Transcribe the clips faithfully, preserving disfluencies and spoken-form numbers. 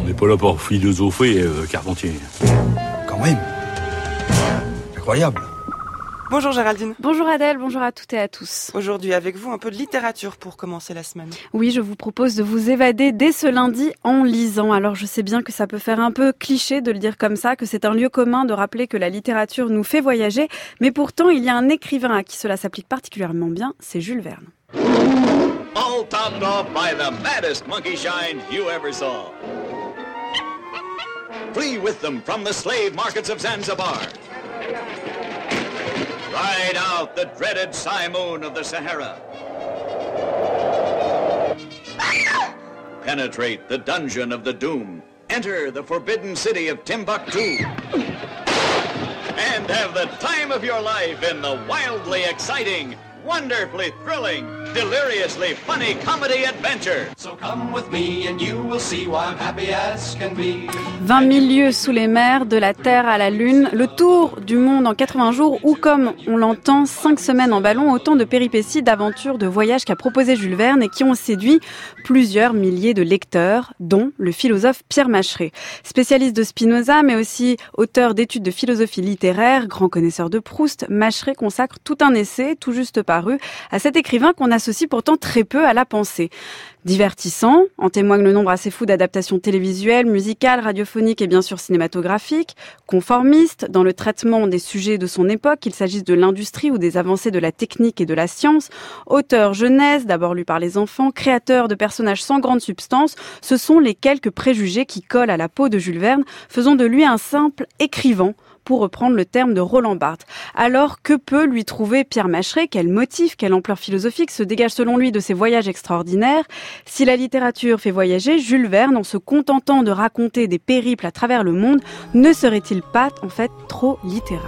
n'est pas là pour philosopher, euh, Carpentier. Quand même. Incroyable. Bonjour Géraldine. Bonjour Adèle, bonjour à toutes et à tous. Aujourd'hui avec vous un peu de littérature pour commencer la semaine. Oui, je vous propose de vous évader dès ce lundi en lisant. Alors je sais bien que ça peut faire un peu cliché de le dire comme ça, que c'est un lieu commun de rappeler que la littérature nous fait voyager, mais pourtant il y a un écrivain à qui cela s'applique particulièrement bien, c'est Jules Verne. All topped off by the maddest monkey shine you ever saw. Flee with them from the slave markets of Zanzibar. Ride out the dreaded simoon of the Sahara. Penetrate the dungeon of the doom. Enter the forbidden city of Timbuktu. And have the time of your life in the wildly exciting, wonderfully thrilling, deliriously funny comedy adventure. So come with me and you will see why I'm happy as can be. vingt mille lieues sous les mers, de la Terre à la Lune, le tour du monde en quatre-vingts jours ou comme on l'entend, cinq semaines en ballon, autant de péripéties, d'aventures, de voyages qu'a proposé Jules Verne et qui ont séduit plusieurs milliers de lecteurs, dont le philosophe Pierre Macheret. Spécialiste de Spinoza, mais aussi auteur d'études de philosophie littéraire, grand connaisseur de Proust, Macheret consacre tout un essai, tout juste paru, à cet écrivain qu'on associe pourtant très peu à la pensée. Divertissant, en témoigne le nombre assez fou d'adaptations télévisuelles, musicales, radiophoniques et bien sûr cinématographiques. Conformiste dans le traitement des sujets de son époque, qu'il s'agisse de l'industrie ou des avancées de la technique et de la science. Auteur jeunesse, d'abord lu par les enfants, créateur de personnages sans grande substance, ce sont les quelques préjugés qui collent à la peau de Jules Verne, faisant de lui un simple écrivain, pour reprendre le terme de Roland Barthes. Alors, que peut lui trouver Pierre Macheret? Quel motif, quelle ampleur philosophique se dégage selon lui de ses voyages extraordinaires? Si la littérature fait voyager, Jules Verne, en se contentant de raconter des périples à travers le monde, ne serait-il pas, en fait, trop littéral?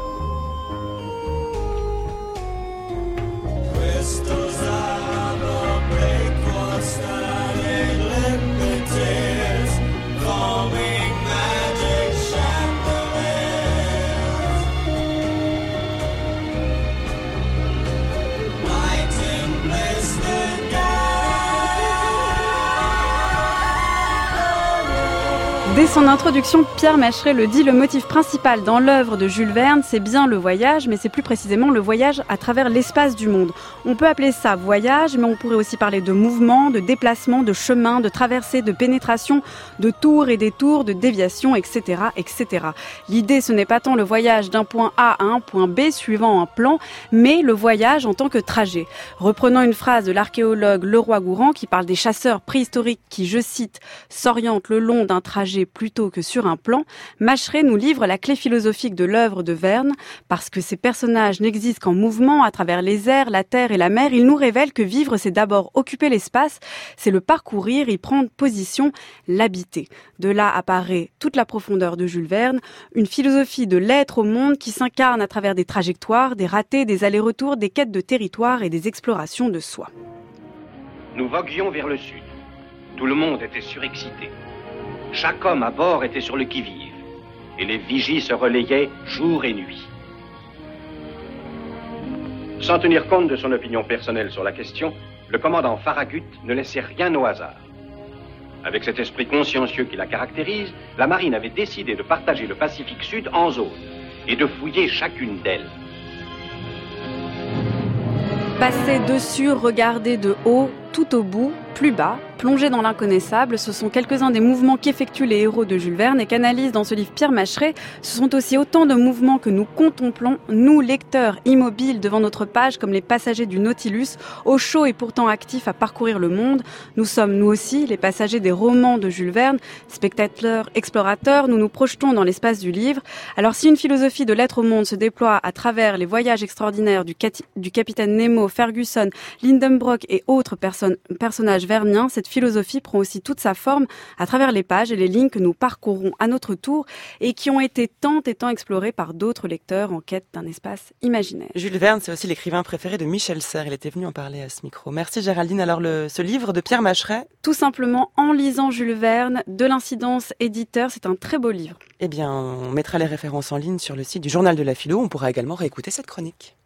Dès son introduction, Pierre Macheret le dit, le motif principal dans l'œuvre de Jules Verne, c'est bien le voyage, mais c'est plus précisément le voyage à travers l'espace du monde. On peut appeler ça voyage, mais on pourrait aussi parler de mouvement, de déplacement, de chemin, de traversée, de pénétration, de tours et détours, de déviation, et cetera, et cetera. L'idée, ce n'est pas tant le voyage d'un point A à un point B suivant un plan, mais le voyage en tant que trajet. Reprenant une phrase de l'archéologue Leroi-Gourhan qui parle des chasseurs préhistoriques qui, je cite, s'orientent le long d'un trajet plutôt que sur un plan, Macheret nous livre la clé philosophique de l'œuvre de Verne. Parce que ces personnages n'existent qu'en mouvement à travers les airs, la terre et la mer, il nous révèle que vivre, c'est d'abord occuper l'espace, c'est le parcourir, y prendre position, l'habiter. De là apparaît toute la profondeur de Jules Verne, une philosophie de l'être au monde qui s'incarne à travers des trajectoires, des ratés, des allers-retours, des quêtes de territoire et des explorations de soi. Nous voguions vers le sud. Tout le monde était surexcité. Chaque homme à bord était sur le qui-vive, et les vigies se relayaient jour et nuit. Sans tenir compte de son opinion personnelle sur la question, le commandant Farragut ne laissait rien au hasard. Avec cet esprit consciencieux qui la caractérise, la marine avait décidé de partager le Pacifique Sud en zones et de fouiller chacune d'elles. Passer dessus, regarder de haut, tout au bout, plus bas, plonger dans l'inconnaissable, ce sont quelques-uns des mouvements qu'effectuent les héros de Jules Verne et qu'analyse dans ce livre Pierre Macheret. Ce sont aussi autant de mouvements que nous contemplons, nous, lecteurs immobiles devant notre page comme les passagers du Nautilus, au chaud et pourtant actifs à parcourir le monde. Nous sommes, nous aussi, les passagers des romans de Jules Verne, spectateurs, explorateurs, nous nous projetons dans l'espace du livre. Alors si une philosophie de l'être au monde se déploie à travers les voyages extraordinaires du, cat- du capitaine Nemo, Ferguson, Lindenbrock et autres personnes personnage vernien, cette philosophie prend aussi toute sa forme à travers les pages et les lignes que nous parcourons à notre tour et qui ont été tant et tant explorées par d'autres lecteurs en quête d'un espace imaginaire. Jules Verne, c'est aussi l'écrivain préféré de Michel Serres. Il était venu en parler à ce micro. Merci Géraldine. Alors le, ce livre de Pierre Macheret, tout simplement En lisant Jules Verne, de l'Incidence éditeur, c'est un très beau livre. Eh bien, on mettra les références en ligne sur le site du Journal de la Philo. On pourra également réécouter cette chronique.